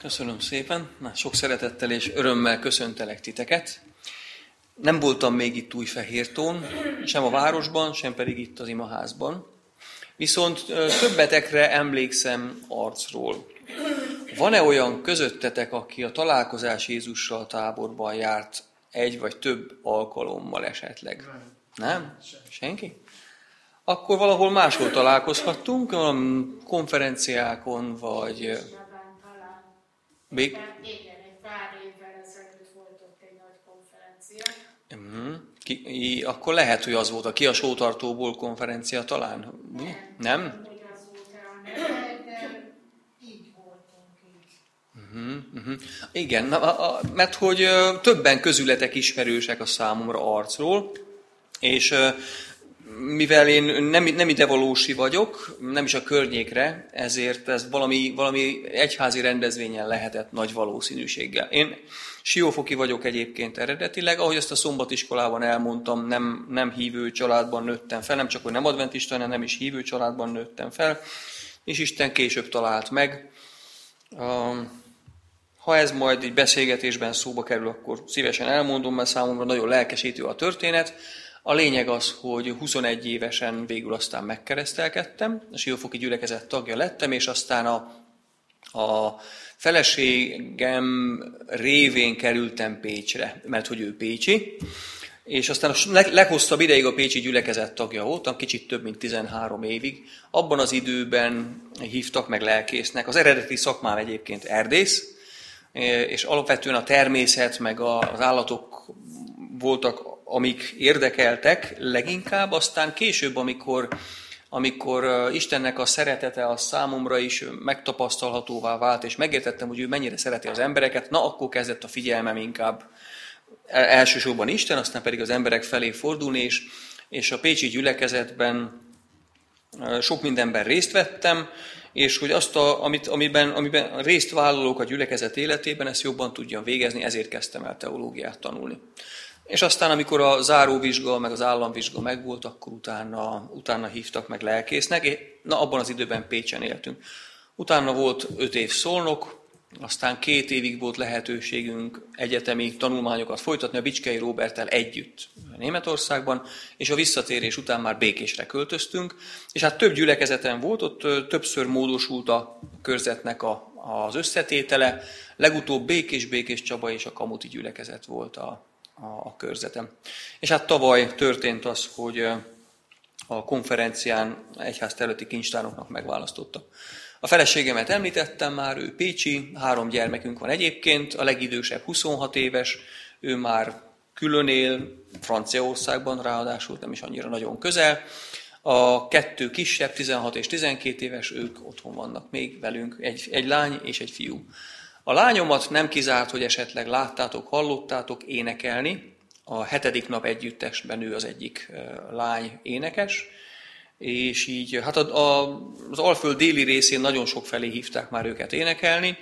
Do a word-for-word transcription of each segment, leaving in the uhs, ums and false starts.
Köszönöm szépen, már sok szeretettel és örömmel köszöntelek titeket. Nem voltam még itt Újfehértón, sem a városban, sem pedig itt az imaházban. Viszont többetekre emlékszem arcról. Van-e olyan közöttetek, aki a találkozás Jézussal táborban járt egy vagy több alkalommal esetleg? Nem? Senki? Akkor valahol máshol találkozhattunk, valami konferenciákon, vagy... Még? Igen, egy pár évvel ezelőtt volt ott egy nagy konferencia. Uh-huh. Ki, akkor lehet, hogy az volt a Ki a sótartóból konferencia talán? Nem? Nem? Hogy az volt el, de így voltunk így. Uh-huh, uh-huh. Igen, na, a, a, mert hogy ö, többen közületek ismerősek a számomra arcról, és ö, mivel én nem, nem idevalósi vagyok, nem is a környékre, ezért ez valami, valami egyházi rendezvényen lehetett nagy valószínűséggel. Én siófoki vagyok egyébként eredetileg, ahogy ezt a szombatiskolában elmondtam, nem, nem hívő családban nőttem fel, nem csak, hogy nem adventista, hanem nem is hívő családban nőttem fel, és Isten később talált meg. Ha ez majd egy beszélgetésben szóba kerül, akkor szívesen elmondom, mert számomra nagyon lelkesítő a történet. A lényeg az, hogy huszonegy évesen végül aztán megkeresztelkedtem, a siófoki gyülekezet tagja lettem, és aztán a, a feleségem révén kerültem Pécsre, mert hogy ő pécsi, és aztán a leghosszabb ideig a pécsi gyülekezet tagja voltam, kicsit több mint tizenhárom évig. Abban az időben hívtak meg lelkésznek. Az eredeti szakmám egyébként erdész, és alapvetően a természet meg az állatok voltak, amik érdekeltek leginkább, aztán később, amikor, amikor Istennek a szeretete a számomra is megtapasztalhatóvá vált, és megértettem, hogy ő mennyire szereti az embereket, na akkor kezdett a figyelmem inkább elsősorban Isten, aztán pedig az emberek felé fordulni, és, és a pécsi gyülekezetben sok mindenben részt vettem, és hogy azt, a, amit, amiben, amiben részt vállalók a gyülekezet életében, ezt jobban tudjam végezni, ezért kezdtem el teológiát tanulni. És aztán, amikor a záróvizsga, meg az államvizsga megvolt, akkor utána, utána hívtak meg lelkésznek. Na, abban az időben Pécsen éltünk. Utána volt öt év Szolnok, aztán két évig volt lehetőségünk egyetemi tanulmányokat folytatni a Bicskei Róberttel együtt Németországban, és a visszatérés után már Békésre költöztünk, és hát több gyülekezeten volt, ott többször módosult a körzetnek a, az összetétele, legutóbb Békés, Békés Csaba és a Kamuti gyülekezet volt a a körzetem. És hát tavaly történt az, hogy a konferencián egyházterületi kincstárnoknak megválasztotta. A feleségemet említettem már, ő pécsi, három gyermekünk van egyébként, a legidősebb huszonhat éves, ő már külön él, Franciaországban ráadásul, nem is annyira nagyon közel. A kettő kisebb, tizenhat és tizenkét éves, ők otthon vannak még velünk, egy, egy lány és egy fiú. A lányomat nem kizárt, hogy esetleg láttátok, hallottátok énekelni. A hetedik nap együttesben ő az egyik lány énekes, és így hát a, a, az Alföld déli részén nagyon sok felé hívták már őket énekelni.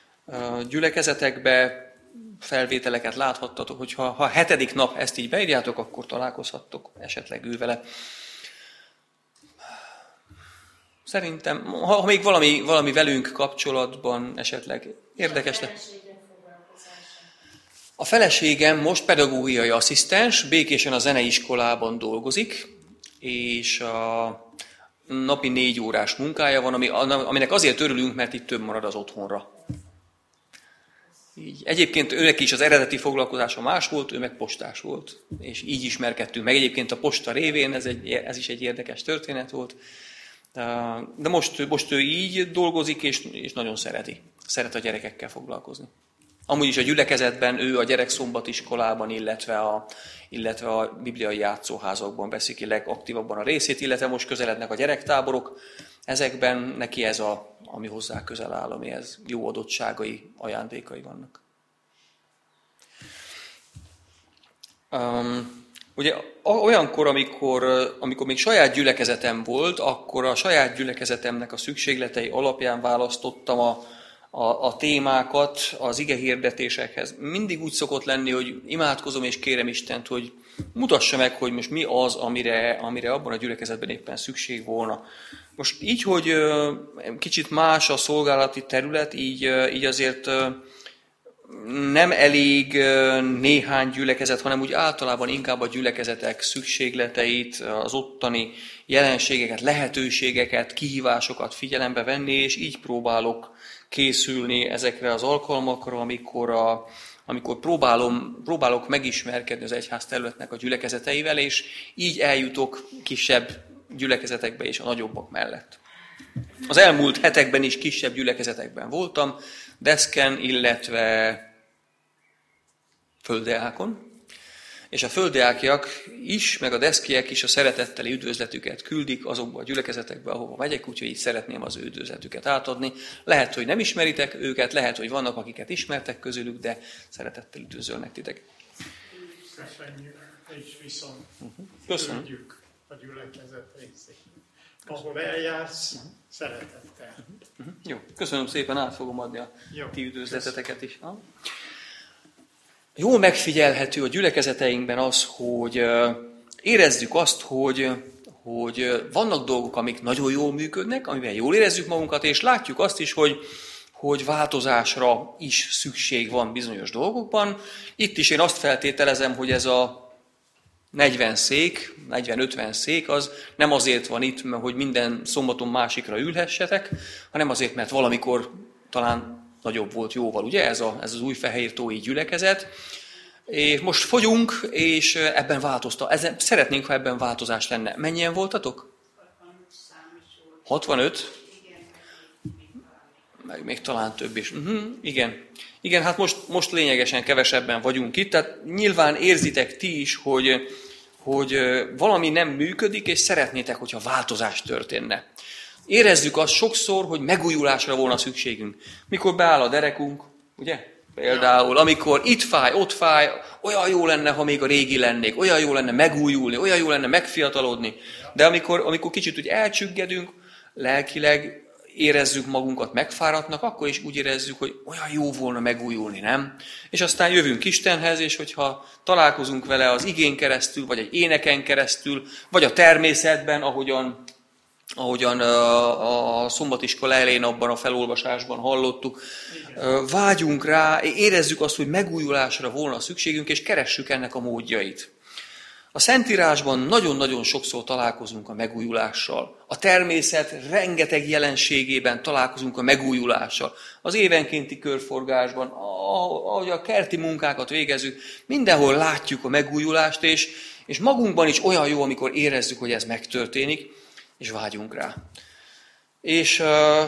A gyülekezetekbe felvételeket láthattatok, hogyha ha a hetedik nap ezt így beírjátok, akkor találkozhattok esetleg ő vele. Szerintem, ha, ha még valami, valami velünk kapcsolatban esetleg érdekes lett. A feleségem most pedagógiai asszisztens, Békésen a zeneiskolában dolgozik, és a napi négy órás munkája van, ami, aminek azért örülünk, mert itt több marad az otthonra. Így. Egyébként őnek is az eredeti foglalkozása más volt, ő meg postás volt, és így ismerkedtünk meg. Egyébként a posta révén, ez, egy, ez is egy érdekes történet volt. De most, most ő így dolgozik, és, és nagyon szereti. Szeret a gyerekekkel foglalkozni. Amúgy is a gyülekezetben ő a gyerekszombatiskolában, illetve a, illetve a bibliai játszóházakban veszi ki legaktívabban a részét, illetve most közelednek a gyerektáborok. Ezekben neki ez, a, ami hozzá közel áll, amihez jó adottságai, ajándékai vannak. Um, Ugye olyankor, amikor, amikor még saját gyülekezetem volt, akkor a saját gyülekezetemnek a szükségletei alapján választottam a, a, a témákat az ige hirdetésekhez. Mindig úgy szokott lenni, hogy imádkozom és kérem Istent, hogy mutassa meg, hogy most mi az, amire, amire abban a gyülekezetben éppen szükség volna. Most így, hogy kicsit más a szolgálati terület, így, így azért nem elég néhány gyülekezet, hanem úgy általában inkább a gyülekezetek szükségleteit, az ottani jelenségeket, lehetőségeket, kihívásokat figyelembe venni, és így próbálok készülni ezekre az alkalmakra, amikor, a, amikor próbálom, próbálok megismerkedni az egyház területnek a gyülekezeteivel, és így eljutok kisebb gyülekezetekbe és a nagyobbak mellett. Az elmúlt hetekben is kisebb gyülekezetekben voltam, Deszken, illetve Földeákon, és a földeákiak is, meg a deszkiek is a szeretetteli üdvözletüket küldik azokba a gyülekezetekbe, ahova megyek, úgyhogy így szeretném az ő üdvözletüket átadni. Lehet, hogy nem ismeritek őket, lehet, hogy vannak, akiket ismertek közülük, de szeretettel üdvözölnek titeket. Köszönjük, és viszont Köszönöm. küldjük a gyülekezet részét. Ahol eljársz, uh-huh. szeretettel. Uh-huh. Jó, köszönöm szépen, át fogom adni a Jó, ti üdvözleteteket is. Ha? Jól megfigyelhető a gyülekezeteinkben az, hogy érezzük azt, hogy, hogy vannak dolgok, amik nagyon jól működnek, amivel jól érezzük magunkat, és látjuk azt is, hogy, hogy változásra is szükség van bizonyos dolgokban. Itt is én azt feltételezem, hogy ez a negyven szék, negyven-ötven szék, az nem azért van itt, hogy minden szombaton másikra ülhessetek, hanem azért, mert valamikor talán nagyobb volt jóval, ugye? Ez, a, ez az Újfehértói gyülekezet. És most fogyunk, és ebben változta. Ezen, szeretnénk, ha ebben változás lenne. Mennyien voltatok? hatvanöt? Meg még talán több is. Uh-huh, igen. Igen, hát most, most lényegesen kevesebben vagyunk itt, tehát nyilván érzitek ti is, hogy, hogy valami nem működik, és szeretnétek, hogyha változás történne. Érezzük azt sokszor, hogy megújulásra volna szükségünk. Mikor beáll a derekunk, ugye? Például, amikor itt fáj, ott fáj, olyan jó lenne, ha még a régi lennék, olyan jó lenne megújulni, olyan jó lenne megfiatalodni. De amikor, amikor kicsit úgy elcsüggedünk, lelkileg érezzük magunkat megfáradtnak, akkor is úgy érezzük, hogy olyan jó volna megújulni, nem? És aztán jövünk Istenhez, és hogyha találkozunk vele az igén keresztül, vagy egy éneken keresztül, vagy a természetben, ahogyan ahogyan a, a szombatiskola elején abban a felolvasásban hallottuk, igen. Vágyunk rá, érezzük azt, hogy megújulásra volna szükségünk, és keressük ennek a módjait. A Szentírásban nagyon-nagyon sokszor találkozunk a megújulással. A természet rengeteg jelenségében találkozunk a megújulással. Az évenkénti körforgásban, ahogy a kerti munkákat végezzük, mindenhol látjuk a megújulást, és, és magunkban is olyan jó, amikor érezzük, hogy ez megtörténik, és vágyunk rá. És uh,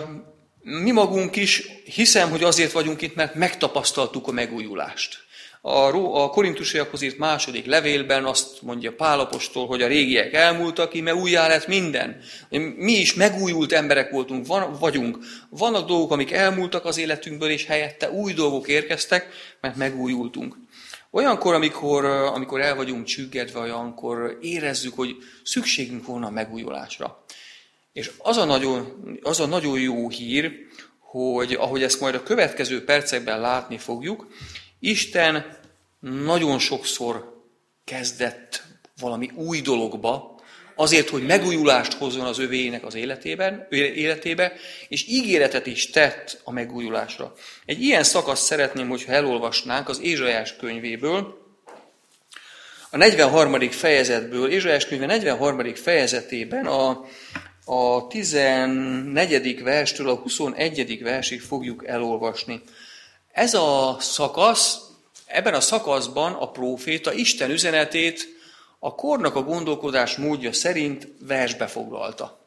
mi magunk is hiszem, hogy azért vagyunk itt, mert megtapasztaltuk a megújulást. A, a korintusiakhoz írt második levélben azt mondja Pál apostol, hogy a régiek elmúltak, íme újjá lett minden. Mi is megújult emberek voltunk, van, vagyunk. Vannak dolgok, amik elmúltak az életünkből, és helyette új dolgok érkeztek, mert megújultunk. Olyankor, amikor, amikor el vagyunk csüggedve, olyankor érezzük, hogy szükségünk volna a megújulásra. És az a, nagyon, az a nagyon jó hír, hogy ahogy ezt majd a következő percekben látni fogjuk, Isten nagyon sokszor kezdett valami új dologba, azért, hogy megújulást hozzon az övéinek az életében, életébe, és ígéretet is tett a megújulásra. Egy ilyen szakaszt szeretném, hogyha elolvasnánk az Ézsaiás könyvéből, a negyvenharmadik fejezetből, Ézsaiás könyve negyvenharmadik fejezetében a, a tizennegyedik verstől a huszonegyedik versig fogjuk elolvasni. Ez a szakasz, ebben a szakaszban a próféta Isten üzenetét a kornak a gondolkodás módja szerint versbe foglalta.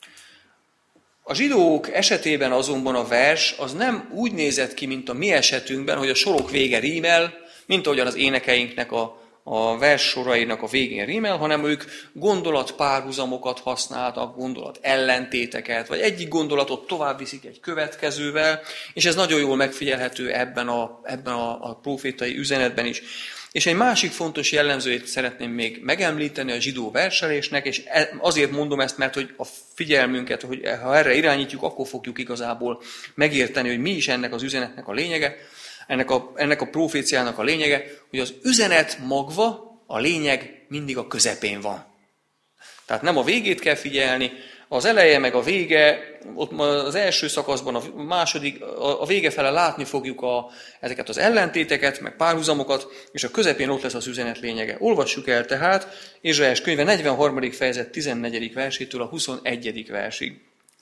A zsidók esetében azonban a vers az nem úgy nézett ki, mint a mi esetünkben, hogy a sorok vége rímel, mint ahogyan az énekeinknek a, a vers sorainak a végén rímel, hanem ők gondolatpárhuzamokat használtak, gondolat ellentéteket, vagy egyik gondolatot tovább viszik egy következővel, és ez nagyon jól megfigyelhető ebben a, ebben a, a prófétai üzenetben is. És egy másik fontos jellemzőjét szeretném még megemlíteni a zsidó verselésnek, és azért mondom ezt, mert hogy a figyelmünket, hogy ha erre irányítjuk, akkor fogjuk igazából megérteni, hogy mi is ennek az üzenetnek a lényege, ennek a, ennek a proféciának a lényege, hogy az üzenet magva, a lényeg mindig a közepén van. Tehát nem a végét kell figyelni, az eleje meg a vége, ott az első szakaszban, a második, a vége fele látni fogjuk a, ezeket az ellentéteket, meg párhuzamokat, és a közepén ott lesz az üzenet lényege. Olvassuk el tehát Ézsaiás könyve negyvenharmadik fejezet tizennegyedik versétől a huszonegyedik versig.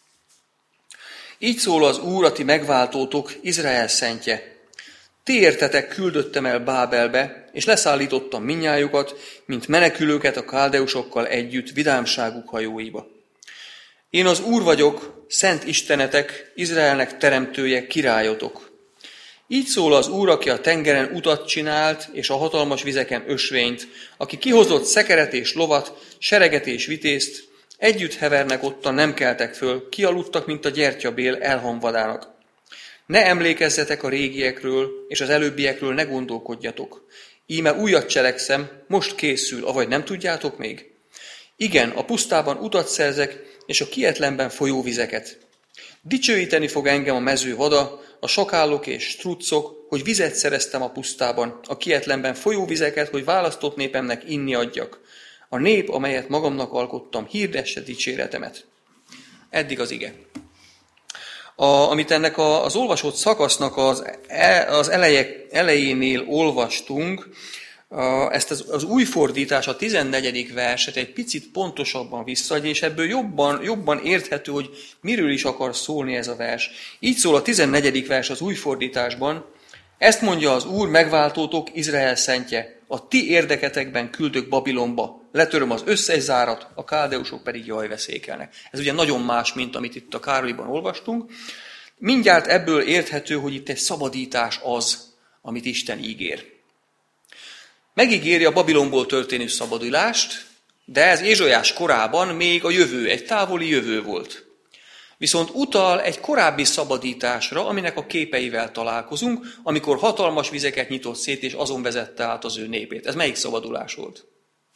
Így szól az Úr, a ti megváltótok, Izrael szentje. Ti értetek küldöttem el Bábelbe, és leszállítottam minnyájukat, mint menekülőket a káldeusokkal együtt vidámságuk hajóiba. Én az Úr vagyok, szent istenetek, Izraelnek teremtője, királyotok. Így szól az Úr, aki a tengeren utat csinált, és a hatalmas vizeken ösvényt, aki kihozott szekeret és lovat, sereget és vitézt, együtt hevernek ottan, nem keltek föl, kialudtak, mint a gyertyabél elhamvadának. Ne emlékezzetek a régiekről, és az előbbiekről ne gondolkodjatok. Íme újat cselekszem, most készül, avagy nem tudjátok még? Igen, a pusztában utat szerzek, és a kietlenben folyó vizeket. Dicsőíteni fog engem a mező vada, a sakállok és struccok, hogy vizet szereztem a pusztában, a kietlenben folyó vizeket, hogy választott népemnek inni adjak. A nép, amelyet magamnak alkottam, hirdesse dicséretemet. Eddig az ige. A, amit ennek a, az olvasott szakasznak az, az eleje, elejénél olvastunk, a, ezt az, az új fordítás, a tizennegyedik verset egy picit pontosabban visszaadja, és ebből jobban, jobban érthető, hogy miről is akar szólni ez a vers. Így szól a tizennegyedik vers az új fordításban: ezt mondja az Úr, megváltótok, Izrael szentje, a ti érdeketekben küldök Babilonba, letöröm az összes zárat, a káldeusok pedig jajveszékelnek. Ez ugye nagyon más, mint amit itt a Károliban olvastunk. Mindjárt ebből érthető, hogy itt egy szabadítás az, amit Isten ígér. Megígéri a Babilonból történő szabadulást, de ez Ézsaiás korában még a jövő, egy távoli jövő volt. Viszont utal egy korábbi szabadításra, aminek a képeivel találkozunk, amikor hatalmas vizeket nyitott szét, és azon vezette át az ő népét. Ez melyik szabadulás volt?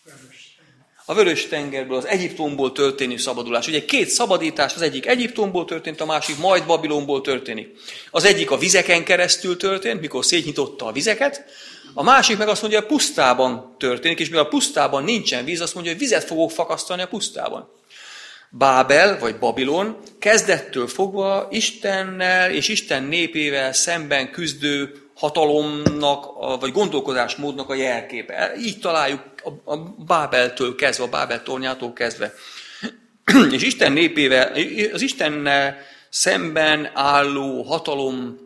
A Vörös-tengerből, az Egyiptomból történő szabadulás. Ugye két szabadítás, az egyik Egyiptomból történt, a másik majd Babilonból történik. Az egyik a vizeken keresztül történt, mikor szétnyitotta a vizeket, a másik meg azt mondja, hogy a pusztában történik, és mivel a pusztában nincsen víz, azt mondja, hogy vizet fogok fakasztani a pusztában. Bábel, vagy Babilon kezdettől fogva Istennel és Isten népével szemben küzdő hatalomnak, vagy gondolkodásmódnak a jelképe. Így találjuk a Bábeltől kezdve, a Bábel tornyától kezdve. És Isten népével, az Istennel szemben álló hatalom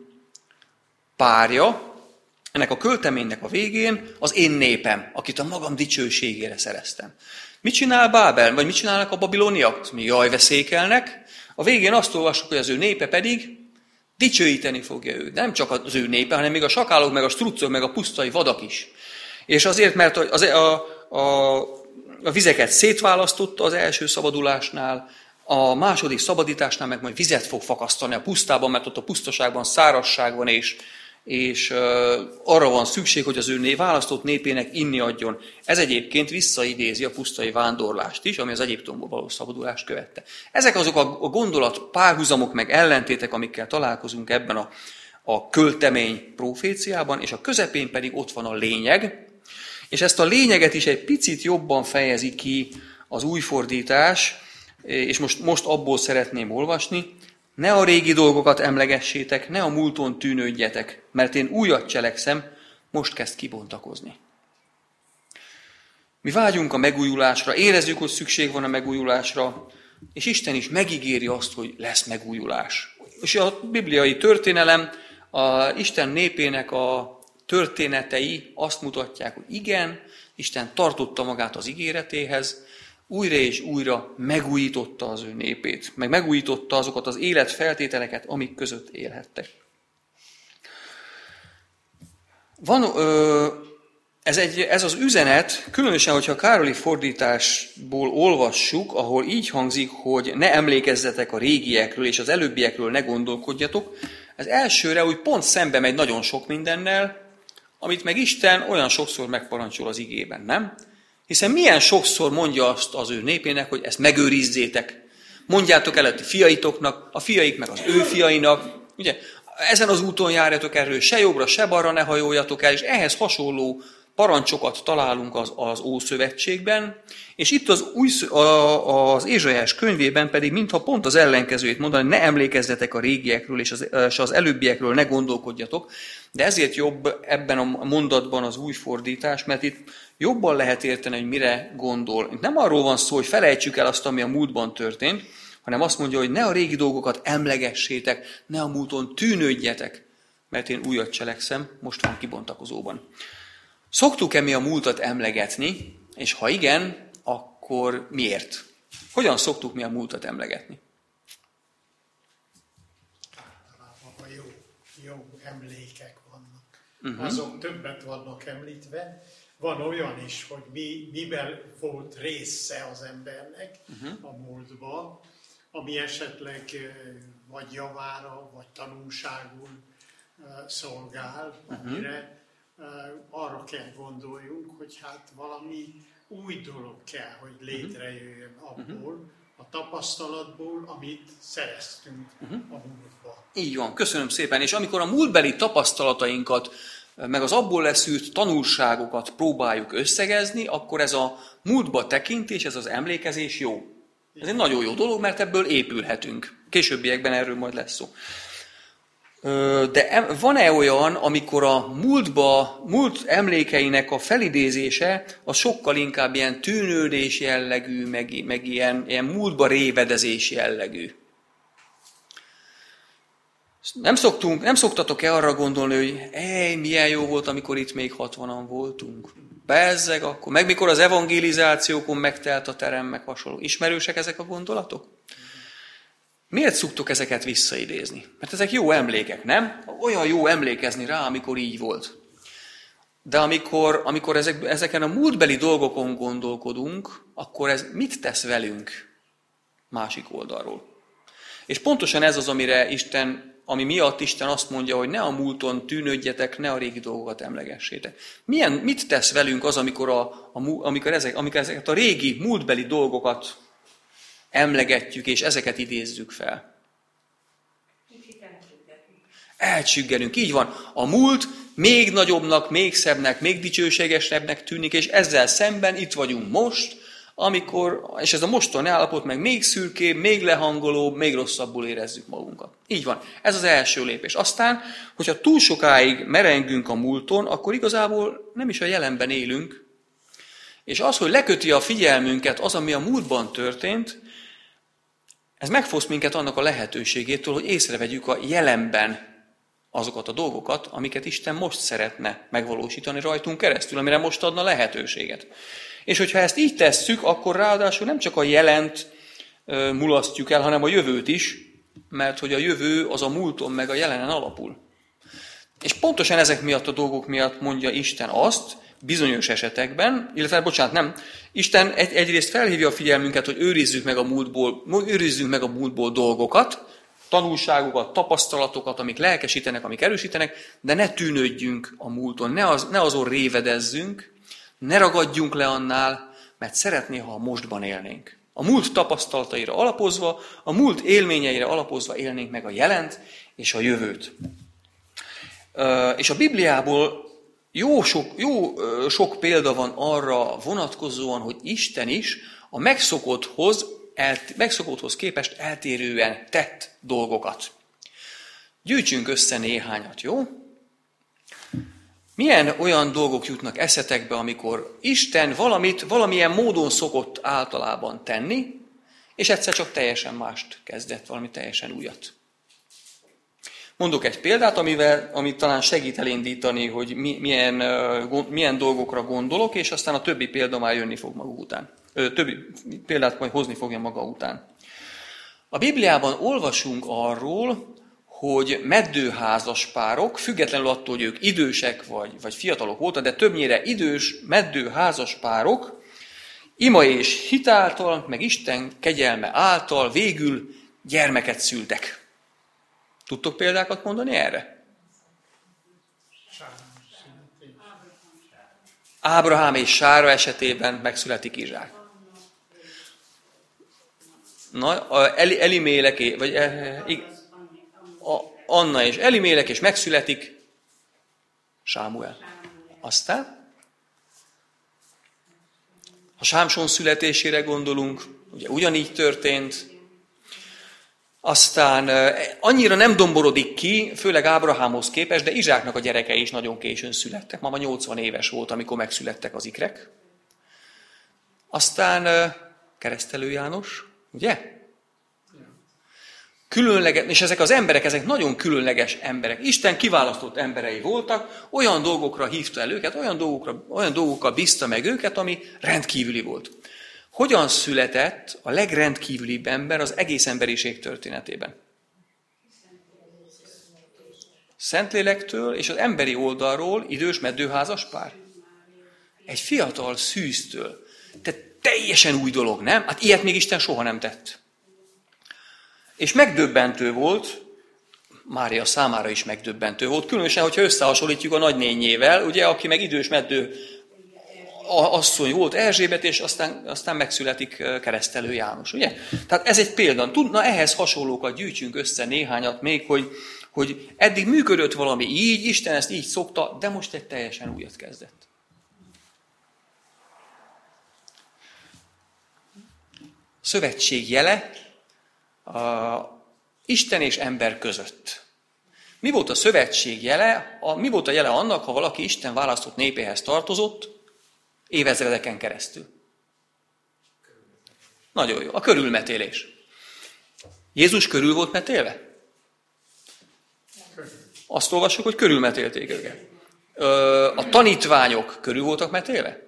párja, ennek a költeménynek a végén az én népem, akit a magam dicsőségére szereztem. Mit csinál Bábel, vagy mit csinálnak a babiloniak? Mi jajveszékelnek. A végén azt olvassuk, hogy az ő népe pedig dicsőíteni fogja őt. Nem csak az ő népe, hanem még a sakálok, meg a struccok, meg a pusztai vadak is. És azért, mert az, a, a, a vizeket szétválasztotta az első szabadulásnál, a második szabadításnál meg majd vizet fog fakasztani a pusztában, mert ott a pusztaságban szárazság van, és, és uh, arra van szükség, hogy az ő né, választott népének inni adjon. Ez egyébként visszaidézi a pusztai vándorlást is, ami az Egyiptomból való szabadulást követte. Ezek azok a, a gondolat párhuzamok meg ellentétek, amikkel találkozunk ebben a, a költemény proféciában, és a közepén pedig ott van a lényeg, és ezt a lényeget is egy picit jobban fejezi ki az új fordítás, és most, most abból szeretném olvasni: ne a régi dolgokat emlegessétek, ne a múlton tűnődjetek, mert én újat cselekszem, most kezd kibontakozni. Mi vágyunk a megújulásra, érezzük, hogy szükség van a megújulásra, és Isten is megígéri azt, hogy lesz megújulás. És a bibliai történelem, a Isten népének a történetei azt mutatják, hogy igen, Isten tartotta magát az ígéretéhez, újra és újra megújította az ő népét, meg megújította azokat az életfeltételeket, amik között élhettek. Van, ö, ez, egy, ez az üzenet, különösen, hogyha a Károli fordításból olvassuk, ahol így hangzik, hogy ne emlékezzetek a régiekről és az előbbiekről ne gondolkodjatok, ez elsőre úgy pont szembe megy nagyon sok mindennel, amit meg Isten olyan sokszor megparancsol az igében, nem? Hiszen milyen sokszor mondja azt az ő népének, hogy ezt megőrizzétek. Mondjátok el a ti fiaitoknak, a fiaik meg az ő fiainak. Ugye, ezen az úton járjatok erről, se jobbra, se balra ne hajoljatok el, és ehhez hasonló parancsokat találunk az, az Ószövetségben, és itt az, új, a, az Ézsaiás könyvében pedig mintha pont az ellenkezőjét mondani, ne emlékezzetek a régiekről, és az, és az előbbiekről ne gondolkodjatok, de ezért jobb ebben a mondatban az új fordítás, mert itt jobban lehet érteni, hogy mire gondol. Itt nem arról van szó, hogy felejtsük el azt, ami a múltban történt, hanem azt mondja, hogy ne a régi dolgokat emlegessétek, ne a múlton tűnődjetek, mert én újat cselekszem, most van kibontakozóban. Szoktuk-e mi a múltat emlegetni, és ha igen, akkor miért? Hogyan szoktuk mi a múltat emlegetni? Általában, ha jó, jó emlékek vannak. Uh-huh. Azok többet vannak említve. Van olyan is, hogy mi, miben volt része az embernek uh-huh. a múltban, ami esetleg vagy javára, vagy tanulságul szolgál, amire uh-huh. arra kell gondoljunk, hogy hát valami új dolog kell, hogy létrejöjjön abból, a tapasztalatból, amit szereztünk uh-huh. a múltban. Így van, köszönöm szépen. És amikor a múltbeli tapasztalatainkat, meg az abból leszűrt tanulságokat próbáljuk összegezni, akkor ez a múltba tekintés, ez az emlékezés jó. Ez egy nagyon jó dolog, mert ebből épülhetünk. Későbbiekben erről majd lesz szó. De van-e olyan, amikor a múltba, múlt emlékeinek a felidézése az sokkal inkább ilyen tűnődés jellegű, meg, meg ilyen, ilyen múltba révedezés jellegű? Nem, szoktunk, nem szoktatok-e arra gondolni, hogy ej, milyen jó volt, amikor itt még hatvanan voltunk? Bezzeg akkor. Meg mikor az evangelizációkon megtelt a terem, meg hasonló. Ismerősek ezek a gondolatok? Miért szoktuk ezeket visszaidézni? Mert ezek jó emlékek, nem? Olyan jó emlékezni rá, amikor így volt. De amikor, amikor ezek, ezeken a múltbeli dolgokon gondolkodunk, akkor ez mit tesz velünk másik oldalról? És pontosan ez az, amire Isten, ami miatt Isten azt mondja, hogy ne a múlton tűnődjetek, ne a régi dolgokat emlegessétek. Milyen, mit tesz velünk az, amikor, a, a, amikor, ezek, amikor ezeket a régi, múltbeli dolgokat emlegetjük, és ezeket idézzük fel? Elcsüggelünk, így van. A múlt még nagyobbnak, még szebbnek, még dicsőségesebbnek tűnik, és ezzel szemben itt vagyunk most, amikor, és ez a mostani állapot meg még szürkébb, még lehangolóbb, még rosszabbul érezzük magunkat. Így van. Ez az első lépés. Aztán, hogyha túl sokáig merengünk a múlton, akkor igazából nem is a jelenben élünk, és az, hogy leköti a figyelmünket az, ami a múltban történt, ez megfoszt minket annak a lehetőségétől, hogy észrevegyük a jelenben azokat a dolgokat, amiket Isten most szeretne megvalósítani rajtunk keresztül, amire most adna lehetőséget. És hogyha ezt így tesszük, akkor ráadásul nem csak a jelent uh, mulasztjuk el, hanem a jövőt is, mert hogy a jövő az a múlton meg a jelenen alapul. És pontosan ezek miatt a dolgok miatt mondja Isten azt, bizonyos esetekben, illetve, bocsánat, nem, Isten egy, egyrészt felhívja a figyelmünket, hogy őrizzük meg a múltból, őrizzünk meg a múltból dolgokat, tanulságokat, tapasztalatokat, amik lelkesítenek, amik erősítenek, de ne tűnődjünk a múlton, ne, az, ne azon révedezzünk, ne ragadjunk le annál, mert szeretné, ha a mostban élnénk. A múlt tapasztalataira alapozva, a múlt élményeire alapozva élnénk meg a jelent és a jövőt. És a Bibliából jó sok, jó sok példa van arra vonatkozóan, hogy Isten is a megszokotthoz, elt, megszokotthoz képest eltérően tett dolgokat. Gyűjtsünk össze néhányat, jó? Milyen olyan dolgok jutnak eszetekbe, amikor Isten valamit valamilyen módon szokott általában tenni, és egyszer csak teljesen mást kezdett, valami teljesen újat. Mondok egy példát, amivel, amit talán segít elindítani, hogy mi, milyen, uh, milyen dolgokra gondolok, és aztán a többi példa már jönni fog maga után. Ö, többi példát majd hozni fogja maga után. A Bibliában olvasunk arról, hogy meddőházas párok, függetlenül attól, hogy ők idősek vagy, vagy fiatalok voltak, de többnyire idős, meddőházas párok, ima és hit által, meg Isten kegyelme által végül gyermeket szültek. Tudtok példákat mondani erre? Ábrahám és Sára esetében megszületik Izsák. Na, Eli, Eliméleké, vagy e, a, Anna és Elimélek, és megszületik Sámuel. Aztán, ha Sámson születésére gondolunk, ugye ugyanígy történt. Aztán annyira nem domborodik ki, főleg Ábrahámhoz képest, de Izsáknak a gyerekei is nagyon későn születtek. Máma nyolcvan éves volt, amikor megszülettek az ikrek. Aztán Keresztelő János, ugye? Különleges, és ezek az emberek, ezek nagyon különleges emberek. Isten kiválasztott emberei voltak, olyan dolgokra hívta el őket, olyan, dolgokra, olyan dolgokkal bízta meg őket, ami rendkívüli volt. Hogyan született a legrendkívülibb ember az egész emberiség történetében? Szentlélektől és az emberi oldalról idős meddőházas pár. Egy fiatal szűztől. Tehát teljesen új dolog, nem? Hát ilyet még Isten soha nem tett. És megdöbbentő volt, Mária számára is megdöbbentő volt, különösen, hogyha összehasonlítjuk a nagynényével, ugye, aki meg idős meddő asszony volt, Erzsébet, és aztán, aztán megszületik Keresztelő János, ugye? Tehát ez egy példa. Tudna, ehhez hasonlókat gyűjtsünk össze néhányat még, hogy, hogy eddig működött valami így, Isten ezt így szokta, de most egy teljesen újat kezdett. Szövetség jele a Isten és ember között. Mi volt a szövetség jele? A, mi volt a jele annak, ha valaki Isten választott népéhez tartozott, évezredeken keresztül? Nagyon jó. A körülmetélés. Jézus körül volt metélve? Azt olvassuk, hogy körülmetélték őket. A tanítványok körül voltak metélve?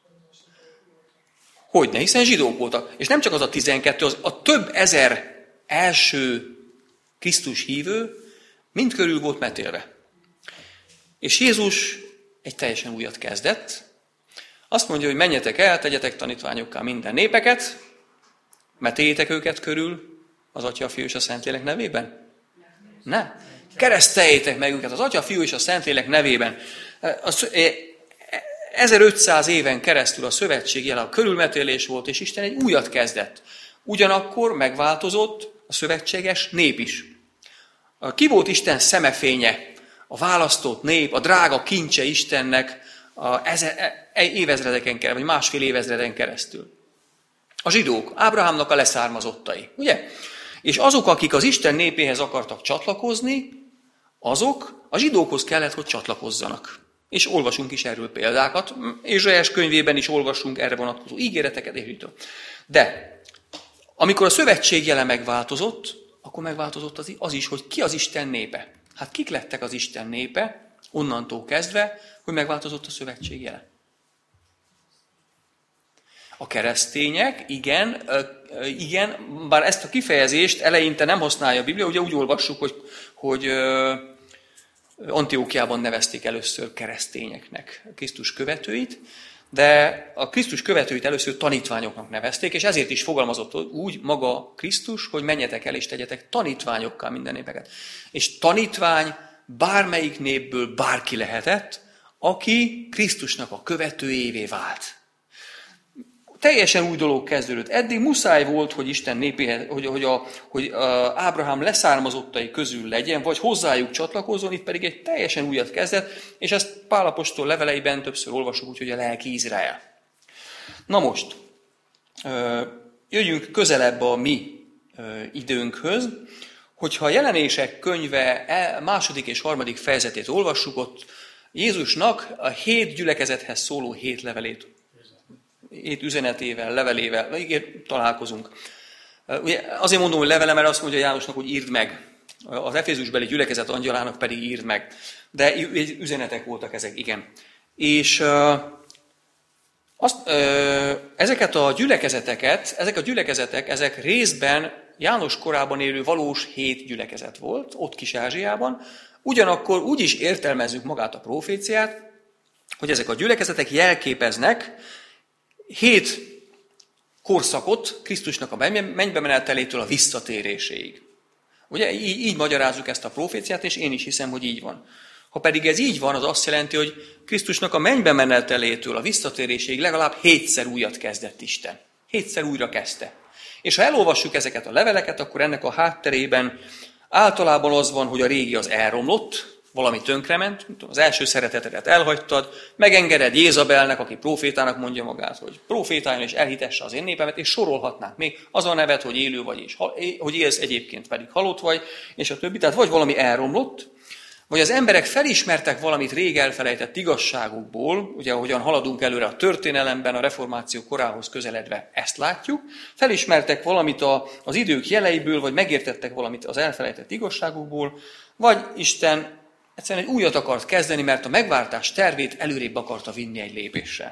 Hogyne, hiszen zsidók voltak. És nem csak az a tizenkettő, az a több ezer első Krisztus hívő mind körül volt metélve. És Jézus egy teljesen újat kezdett. Azt mondja, hogy menjetek el, tegyetek tanítványokká minden népeket, metéljétek őket körül az Atya, a Fiú és a Szentlélek nevében? Nem. Kereszteljétek meg őket az Atya, a Fiú és a Szentlélek nevében. ezerötszáz éven keresztül a szövetség jele a körülmetélés volt, és Isten egy újat kezdett. Ugyanakkor megváltozott a szövetséges nép is. Ki volt Isten szemefénye? A választott nép, a drága kincse Istennek a ezer, évezredeken keresztül, vagy másfél évezreden keresztül. A zsidók, Ábrahámnak a leszármazottai, ugye? És azok, akik az Isten népéhez akartak csatlakozni, azok a zsidókhoz kellett, hogy csatlakozzanak. És olvasunk is erről példákat, Ézsaiás könyvében is olvasunk erre vonatkozó ígéreteket, és így. De amikor a szövetség jele megváltozott, akkor megváltozott az, az is, hogy ki az Isten népe. Hát kik lettek az Isten népe, onnantól kezdve, hogy megváltozott a szövetség jele. A keresztények, igen, igen, bár ezt a kifejezést eleinte nem használja a Biblia, ugye úgy olvassuk, hogy, hogy Antiókiában nevezték először keresztényeknek Krisztus követőit, de a Krisztus követőit először tanítványoknak nevezték, és ezért is fogalmazott úgy maga Krisztus, hogy menjetek el és tegyetek tanítványokká minden népeket. És tanítvány bármelyik népből bárki lehetett, aki Krisztusnak a követőjévé vált. Teljesen új dolog kezdődött. Eddig muszáj volt, hogy Isten népéhez, hogy, hogy, a, hogy a Ábrahám leszármazottai közül legyen, vagy hozzájuk csatlakozzon, itt pedig egy teljesen újat kezdett, és ezt Pál apostol leveleiben többször olvasjuk, úgyhogy a lelki Izrael. Na most, jöjjünk közelebb a mi időnkhöz, hogyha a Jelenések könyve második és harmadik fejezetét olvassuk, ott Jézusnak a hét gyülekezethez szóló hét levelét, hét üzenetével, levelével, igen, találkozunk. Ugye azért mondom, hogy levele, mert azt mondja Jánosnak, hogy írd meg. Az Efézusbeli gyülekezet angyalának pedig írd meg. De üzenetek voltak ezek, igen. És uh, azt, uh, ezeket a gyülekezeteket, ezek a gyülekezetek, ezek részben János korában élő valós hét gyülekezet volt, ott Kis-Ázsiában. Ugyanakkor úgy is értelmezzük magát a proféciát, hogy ezek a gyülekezetek jelképeznek hét korszakot Krisztusnak a mennybe menetelétől a visszatéréséig. Ugye így, így magyarázzuk ezt a proféciát, és én is hiszem, hogy így van. Ha pedig ez így van, az azt jelenti, hogy Krisztusnak a mennybe menetelétől a visszatéréséig legalább hétszer újat kezdett Isten. Hétszer újra kezdte. És ha elolvassuk ezeket a leveleket, akkor ennek a hátterében általában az van, hogy a régi az elromlott, valami tönkrement, az első szeretetedet elhagytad, megengeded Jézabelnek, aki profétának mondja magát, hogy profétáljon és elhitesse az én népemet, és sorolhatnánk még az a nevet, hogy élő vagy, és hogy élsz, egyébként pedig halott vagy, és a többi. Tehát vagy valami elromlott, vagy az emberek felismertek valamit rég elfelejtett igazságukból, ugye ahogyan haladunk előre a történelemben, a reformáció korához közeledve ezt látjuk, felismertek valamit a, az idők jeleiből, vagy megértettek valamit az elfelejtett igazságukból, vagy Isten egyszerűen egy újat akart kezdeni, mert a megváltás tervét előrébb akarta vinni egy lépéssel.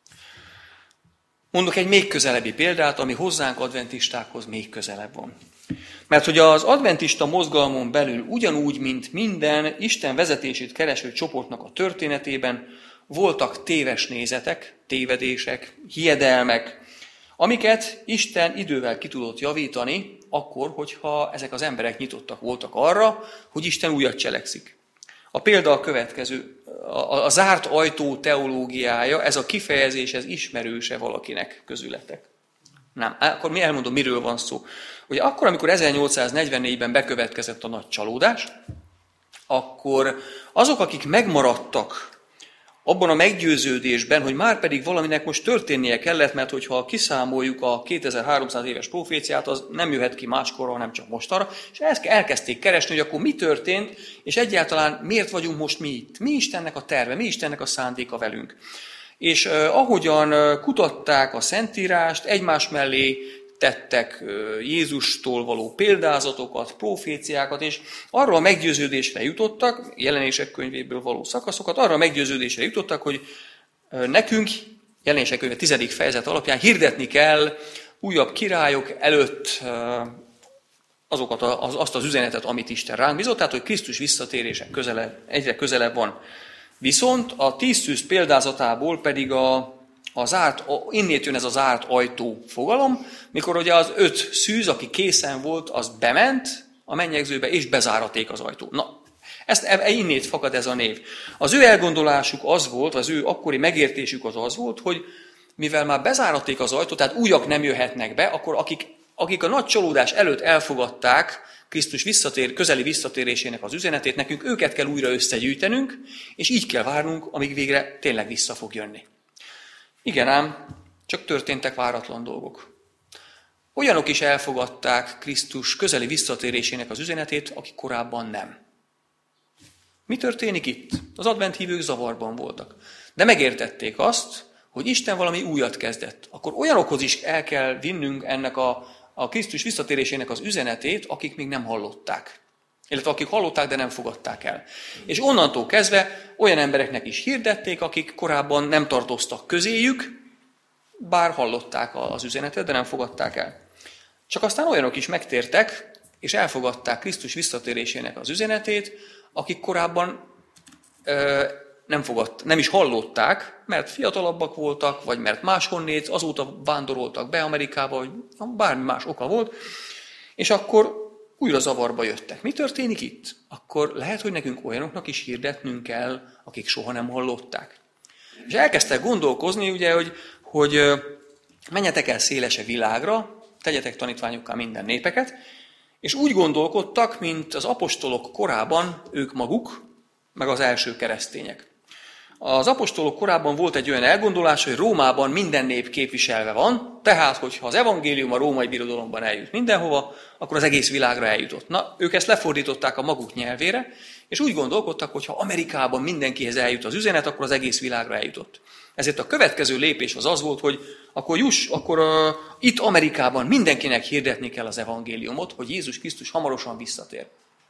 Mondok egy még közelebbi példát, ami hozzánk adventistákhoz még közelebb van. Mert hogy az adventista mozgalmon belül ugyanúgy, mint minden Isten vezetését kereső csoportnak a történetében voltak téves nézetek, tévedések, hiedelmek, amiket Isten idővel ki tudott javítani, akkor, hogyha ezek az emberek nyitottak voltak arra, hogy Isten újat cselekszik. A példa a következő, a, a zárt ajtó teológiája, ez a kifejezés, ez ismerőse valakinek közületek. Nem, akkor mi elmondom, miről van szó. Ugye akkor, amikor ezernyolcszáznegyvennégyben bekövetkezett a nagy csalódás, akkor azok, akik megmaradtak abban a meggyőződésben, hogy már pedig valaminek most történnie kellett, mert hogyha kiszámoljuk a kétezer-háromszáz éves proféciát, az nem jöhet ki máskorra, hanem csak mostanra, és elkezdték keresni, hogy akkor mi történt, és egyáltalán miért vagyunk most mi itt. Mi Istennek a terve, mi Istennek a szándéka velünk. És eh, ahogyan kutatták a Szentírást, egymás mellé tettek Jézustól való példázatokat, proféciákat, és arra a meggyőződésre jutottak, Jelenések könyvéből való szakaszokat, arra a meggyőződésre jutottak, hogy nekünk, Jelenések könyve tizedik fejezet alapján hirdetni kell újabb királyok előtt azokat az, azt az üzenetet, amit Isten ránk bizott, tehát hogy Krisztus visszatérése közelebb, egyre közelebb van. Viszont a tíz szűz példázatából pedig a A zárt, innét jön ez a zárt ajtó fogalom, mikor ugye az öt szűz, aki készen volt, az bement a mennyegzőbe, és bezáraték az ajtó. Na, ezt, innét fakad ez a név. Az ő elgondolásuk az volt, az ő akkori megértésük az az volt, hogy mivel már bezáraték az ajtót, tehát újak nem jöhetnek be, akkor akik, akik a nagy csalódás előtt elfogadták Krisztus visszatér, közeli visszatérésének az üzenetét, nekünk őket kell újra összegyűjtenünk, és így kell várnunk, amíg végre tényleg vissza fog jönni. Igen ám, csak történtek váratlan dolgok. Olyanok is elfogadták Krisztus közeli visszatérésének az üzenetét, akik korábban nem. Mi történik itt? Az adventhívők zavarban voltak. De megértették azt, hogy Isten valami újat kezdett. Akkor olyanokhoz is el kell vinnünk ennek a, a Krisztus visszatérésének az üzenetét, akik még nem hallották. Illetve akik hallották, de nem fogadták el. És onnantól kezdve olyan embereknek is hirdették, akik korábban nem tartoztak közéjük, bár hallották az üzenetet, de nem fogadták el. Csak aztán olyanok is megtértek, és elfogadták Krisztus visszatérésének az üzenetét, akik korábban ö, nem, fogadt, nem is hallották, mert fiatalabbak voltak, vagy mert máshonnét, azóta vándoroltak be Amerikába, vagy bármi más oka volt, és akkor újra zavarba jöttek. Mi történik itt? Akkor lehet, hogy nekünk olyanoknak is hirdetnünk kell, akik soha nem hallották. És elkezdtek gondolkozni, ugye, hogy, hogy menjetek el szélese világra, tegyetek tanítványokká minden népeket, és úgy gondolkodtak, mint az apostolok korában ők maguk, meg az első keresztények. Az apostolok korában volt egy olyan elgondolás, hogy Rómában minden nép képviselve van, tehát, hogyha az evangélium a római birodalomban eljut mindenhova, akkor az egész világra eljutott. Na, ők ezt lefordították a maguk nyelvére, és úgy gondolkodtak, hogy ha Amerikában mindenkihez eljut az üzenet, akkor az egész világra eljutott. Ezért a következő lépés az az volt, hogy akkor juss, akkor uh, itt Amerikában mindenkinek hirdetni kell az evangéliumot, hogy Jézus Krisztus hamarosan visszatér.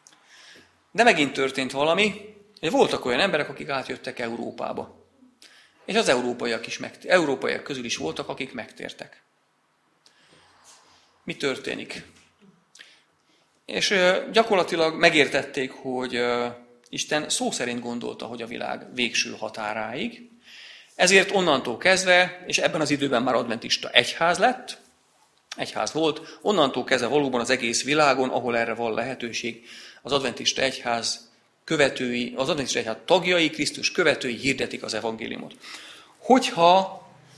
De megint történt valami, hogy voltak olyan emberek, akik átjöttek Európába. És az európaiak, is megtér, európaiak közül is voltak, akik megtértek. Mi történik? És uh, gyakorlatilag megértették, hogy uh, Isten szó szerint gondolta, hogy a világ végső határáig. Ezért onnantól kezdve, és ebben az időben már adventista egyház lett, egyház volt, onnantól kezdve valóban az egész világon, ahol erre van lehetőség, az adventista egyház követői, az adventista egyház tagjai, Krisztus követői hirdetik az evangéliumot. Hogyha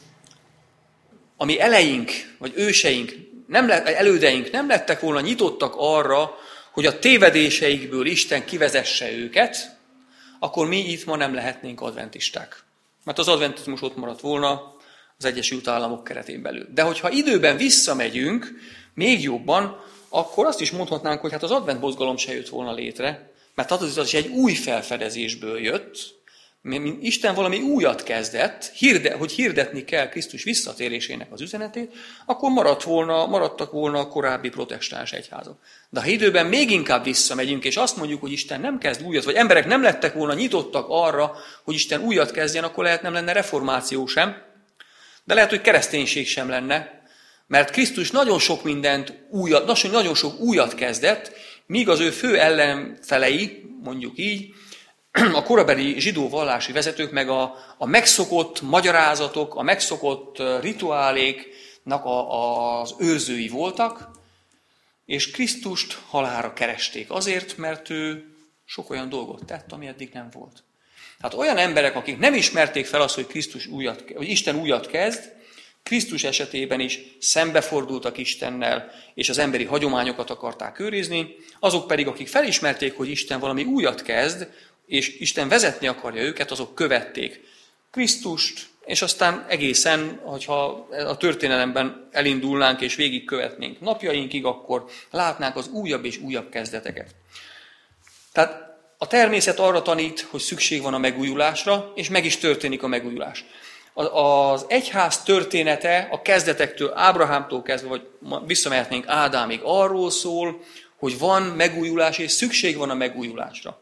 a mi eleink, vagy őseink, nem lett, elődeink nem lettek volna nyitottak arra, hogy a tévedéseikből Isten kivezesse őket, akkor mi itt ma nem lehetnénk adventisták. Mert az adventizmus ott maradt volna az Egyesült Államok keretén belül. De hogyha időben visszamegyünk, még jobban, akkor azt is mondhatnánk, hogy hát az advent mozgalom se jött volna létre, mert az is egy új felfedezésből jött, Isten valami újat kezdett, hirde, hogy hirdetni kell Krisztus visszatérésének az üzenetét, akkor maradt volna, maradtak volna a korábbi protestáns egyházak. De ha időben még inkább visszamegyünk, és azt mondjuk, hogy Isten nem kezd újat, vagy emberek nem lettek volna nyitottak arra, hogy Isten újat kezdjen, akkor lehet nem lenne reformáció sem, de lehet, hogy kereszténység sem lenne, mert Krisztus nagyon sok mindent újat, nagyon sok újat kezdett, míg az ő fő ellenfelei, mondjuk így, a korabeli zsidó vallási vezetők meg a, a megszokott magyarázatok, a megszokott rituáléknak a, az őrzői voltak, és Krisztust halálra keresték azért, mert ő sok olyan dolgot tett, ami eddig nem volt. Hát olyan emberek, akik nem ismerték fel azt, hogy Krisztus újat, vagy Isten újat kezd, Krisztus esetében is szembefordultak Istennel, és az emberi hagyományokat akarták őrizni, azok pedig, akik felismerték, hogy Isten valami újat kezd, és Isten vezetni akarja őket, azok követték Krisztust, és aztán egészen, hogyha a történelemben elindulnánk és végigkövetnénk napjainkig, akkor látnánk az újabb és újabb kezdeteket. Tehát a természet arra tanít, hogy szükség van a megújulásra, és meg is történik a megújulás. Az egyház története a kezdetektől, Ábrahámtól kezdve, vagy visszamehetnénk Ádámig, arról szól, hogy van megújulás, és szükség van a megújulásra.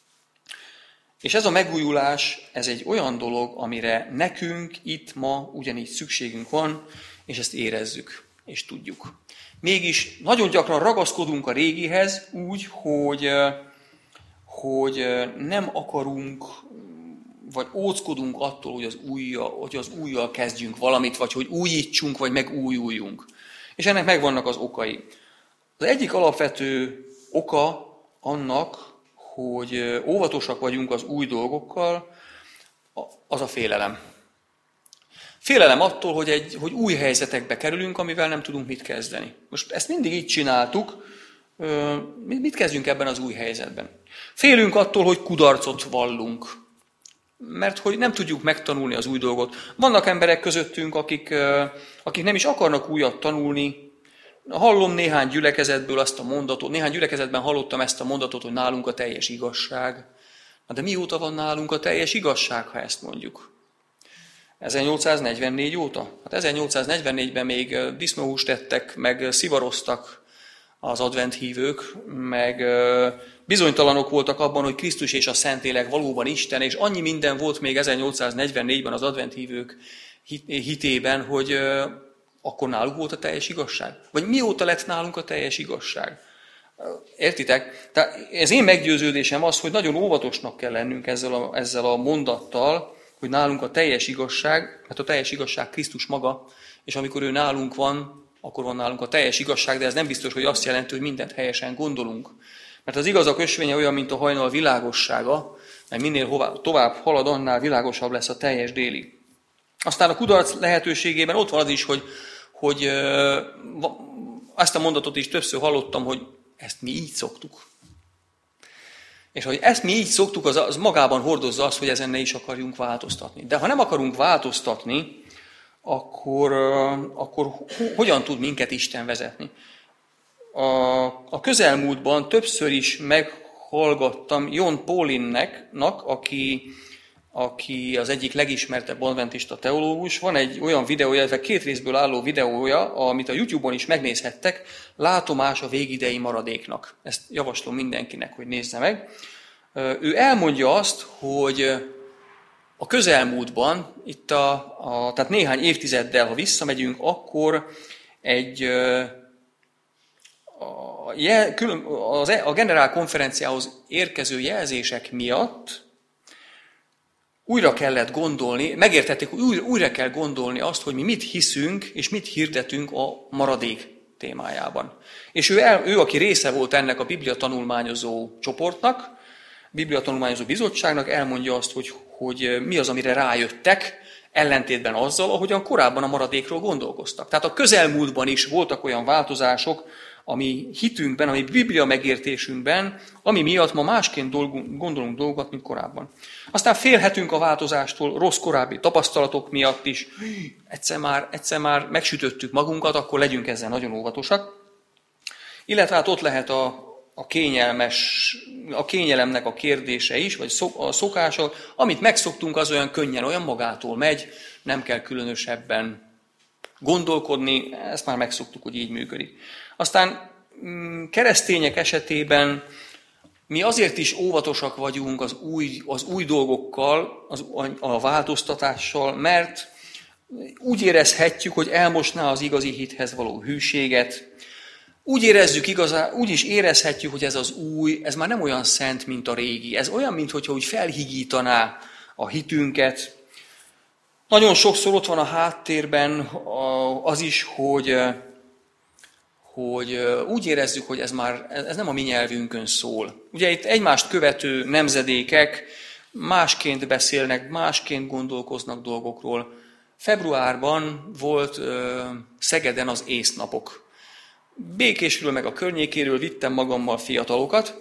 És ez a megújulás, ez egy olyan dolog, amire nekünk itt ma ugyanígy szükségünk van, és ezt érezzük, és tudjuk. Mégis nagyon gyakran ragaszkodunk a régihez úgy, hogy, hogy nem akarunk, vagy óckodunk attól, hogy az, újjal, hogy az újjal kezdjünk valamit, vagy hogy újítsunk, vagy megújuljunk. És ennek megvannak az okai. Az egyik alapvető oka annak, hogy óvatosak vagyunk az új dolgokkal, az a félelem. Félelem attól, hogy, egy, hogy új helyzetekbe kerülünk, amivel nem tudunk mit kezdeni. Most ezt mindig így csináltuk, mit kezdjünk ebben az új helyzetben? Félünk attól, hogy kudarcot vallunk, mert hogy nem tudjuk megtanulni az új dolgot. Vannak emberek közöttünk, akik, akik nem is akarnak újat tanulni. Hallom néhány gyülekezetből azt a mondatot, néhány gyülekezetben hallottam ezt a mondatot, hogy nálunk a teljes igazság. Na de mióta van nálunk a teljes igazság, ha ezt mondjuk? ezernyolcszáznegyvennégy óta? Hát ezernyolcszáznegyvennégyben még disznóhúst ettek, meg szivaroztak az adventhívők, meg bizonytalanok voltak abban, hogy Krisztus és a Szentlélek valóban Isten, és annyi minden volt még ezernyolcszáznegyvennégyben az adventhívők hitében, hogy akkor náluk volt a teljes igazság? Vagy mióta lett nálunk a teljes igazság? Értitek? Tehát ez én meggyőződésem az, hogy nagyon óvatosnak kell lennünk ezzel a, ezzel a mondattal, hogy nálunk a teljes igazság, mert a teljes igazság Krisztus maga, és amikor ő nálunk van, akkor van nálunk a teljes igazság, de ez nem biztos, hogy azt jelenti, hogy mindent helyesen gondolunk. Mert az igazak ösvénye olyan, mint a hajnal világossága, mert minél tovább halad, annál világosabb lesz a teljes déli. Aztán a kudarc lehetőségében ott van az is, hogy, hogy ezt a mondatot is többször hallottam, hogy ezt mi így szoktuk. És hogy ezt mi így szoktuk, az, az magában hordozza azt, hogy ezen ne is akarjunk változtatni. De ha nem akarunk változtatni, akkor, akkor hogyan tud minket Isten vezetni? A, a közelmúltban többször is meghallgattam John Paulinnek, aki, aki az egyik legismertebb adventista teológus. Van egy olyan videója, illetve két részből álló videója, amit a YouTube-on is megnézhettek, Látomás a végidei maradéknak. Ezt javaslom mindenkinek, hogy nézze meg. Ő elmondja azt, hogy a közelmúltban, itt a, a, tehát néhány évtizeddel, ha visszamegyünk, akkor egy a, jel, külön, az, a generál konferenciához érkező jelzések miatt újra kellett gondolni, megértették, hogy újra, újra kell gondolni azt, hogy mi mit hiszünk és mit hirdetünk a maradék témájában. És ő, el, ő, aki része volt ennek a Biblia tanulmányozó csoportnak, Bibliatanulmányozó Bizottságnak elmondja azt, hogy, hogy mi az, amire rájöttek, ellentétben azzal, ahogyan korábban a maradékról gondolkoztak. Tehát a közelmúltban is voltak olyan változások, ami hitünkben, ami Biblia megértésünkben, ami miatt ma másként dolgunk, gondolunk dolgokat, mint korábban. Aztán félhetünk a változástól, rossz korábbi tapasztalatok miatt is. Egyszer már, egyszer már megsütöttük magunkat, akkor legyünk ezzel nagyon óvatosak. Illetve hát ott lehet a, a, kényelmes, a kényelemnek a kérdése is, vagy a szokása. Amit megszoktunk, az olyan könnyen, olyan magától megy, nem kell különösebben gondolkodni, ezt már megszoktuk, hogy így működik. Aztán keresztények esetében mi azért is óvatosak vagyunk az új, az új dolgokkal, az, a változtatással, mert úgy érezhetjük, hogy elmosná az igazi hithez való hűséget. Úgy érezzük igazán, úgy is érezhetjük, hogy ez az új, ez már nem olyan szent, mint a régi. Ez olyan, mintha úgy felhigítaná a hitünket. Nagyon sokszor ott van a háttérben az is, hogy, hogy úgy érezzük, hogy ez már ez nem a mi nyelvünkön szól. Ugye itt egymást követő nemzedékek másként beszélnek, másként gondolkoznak dolgokról. Februárban volt Szegeden az észnapok. Békésről meg a környékéről vittem magammal fiatalokat,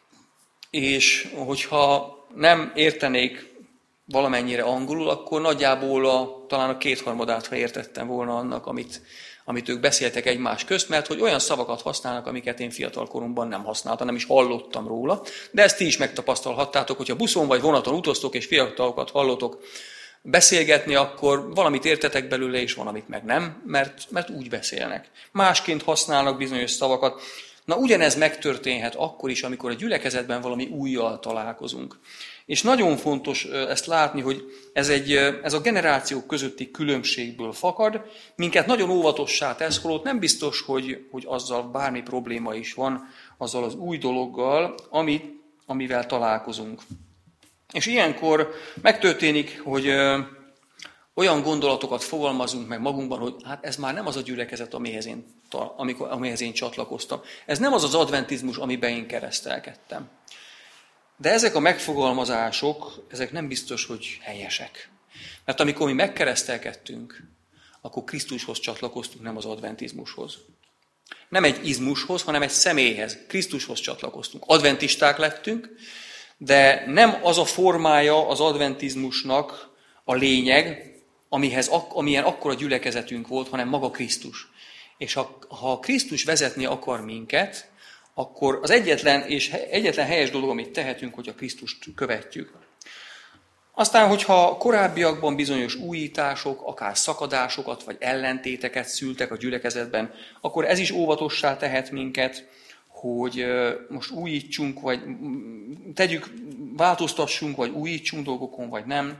és hogyha nem értenék valamennyire angolul, akkor nagyjából a, talán a kétharmadát, ha értettem volna annak, amit, amit ők beszéltek egymás közt, mert hogy olyan szavakat használnak, amiket én fiatal koromban nem használtam, nem is hallottam róla, de ezt ti is megtapasztalhattátok, hogyha buszon vagy vonaton utaztok, és fiatalokat hallotok beszélgetni, akkor valamit értetek belőle, és van, amit meg nem, mert, mert úgy beszélnek. Másként használnak bizonyos szavakat. Na, ugyanez megtörténhet akkor is, amikor a gyülekezetben valami újjal találkozunk. És nagyon fontos ezt látni, hogy ez, egy, ez a generációk közötti különbségből fakad, minket nagyon óvatossá tesz, holott nem biztos, hogy, hogy azzal bármi probléma is van, azzal az új dologgal, amit, amivel találkozunk. És ilyenkor megtörténik, hogy ö, olyan gondolatokat fogalmazunk meg magunkban, hogy hát ez már nem az a gyülekezet, amihez én, amikor, amihez én csatlakoztam. Ez nem az az adventizmus, amiben én keresztelkedtem. De ezek a megfogalmazások, ezek nem biztos, hogy helyesek. Mert amikor mi megkeresztelkedtünk, akkor Krisztushoz csatlakoztunk, nem az adventizmushoz. Nem egy izmushoz, hanem egy személyhez. Krisztushoz csatlakoztunk. Adventisták lettünk, de nem az a formája az adventizmusnak a lényeg, amihez, amilyen akkora gyülekezetünk volt, hanem maga Krisztus. És ha, ha Krisztus vezetni akar minket, akkor az egyetlen és egyetlen helyes dolog, amit tehetünk, hogy a Krisztust követjük. Aztán, hogyha korábbiakban bizonyos újítások, akár szakadásokat vagy ellentéteket szültek a gyülekezetben, akkor ez is óvatossá tehet minket, hogy most újítsunk, vagy tegyük, változtassunk, vagy újítsunk dolgokon, vagy nem.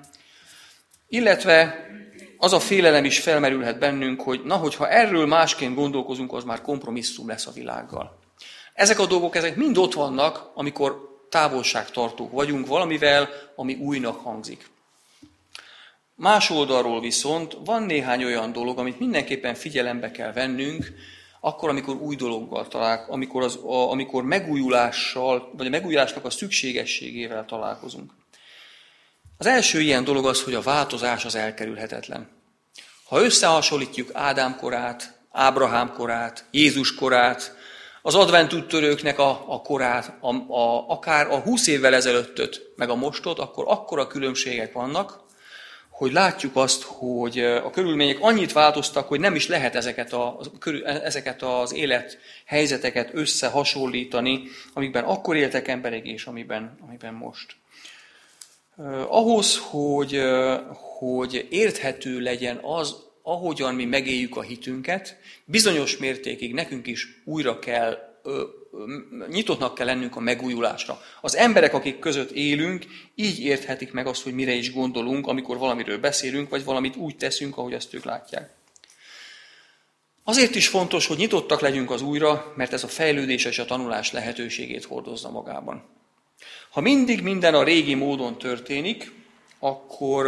Illetve az a félelem is felmerülhet bennünk, hogy na, hogyha erről másként gondolkozunk, az már kompromisszum lesz a világgal. Ezek a dolgok, ezek mind ott vannak, amikor távolságtartók vagyunk valamivel, ami újnak hangzik. Más oldalról viszont van néhány olyan dolog, amit mindenképpen figyelembe kell vennünk, akkor, amikor új dologgal találkozunk, amikor, az, a, amikor megújulással, vagy a megújulásnak a szükségességével találkozunk. Az első ilyen dolog az, hogy a változás az elkerülhetetlen. Ha összehasonlítjuk Ádám korát, Ábrahám korát, Jézus korát, az adventúttörőknek a, a korát, a, a, akár a húsz évvel ezelőttöt, meg a mostot, akkor akkora különbségek vannak, hogy látjuk azt, hogy a körülmények annyit változtak, hogy nem is lehet ezeket, a, ezeket az élethelyzeteket összehasonlítani, amikben akkor éltek emberek, és amiben, amiben most. Ahhoz, hogy, hogy érthető legyen az, ahogyan mi megéljük a hitünket, bizonyos mértékig nekünk is újra kell, nyitottnak kell lennünk a megújulásra. Az emberek, akik között élünk, így érthetik meg azt, hogy mire is gondolunk, amikor valamiről beszélünk, vagy valamit úgy teszünk, ahogy azt ők látják. Azért is fontos, hogy nyitottak legyünk az újra, mert ez a fejlődés és a tanulás lehetőségét hordozza magában. Ha mindig minden a régi módon történik, akkor,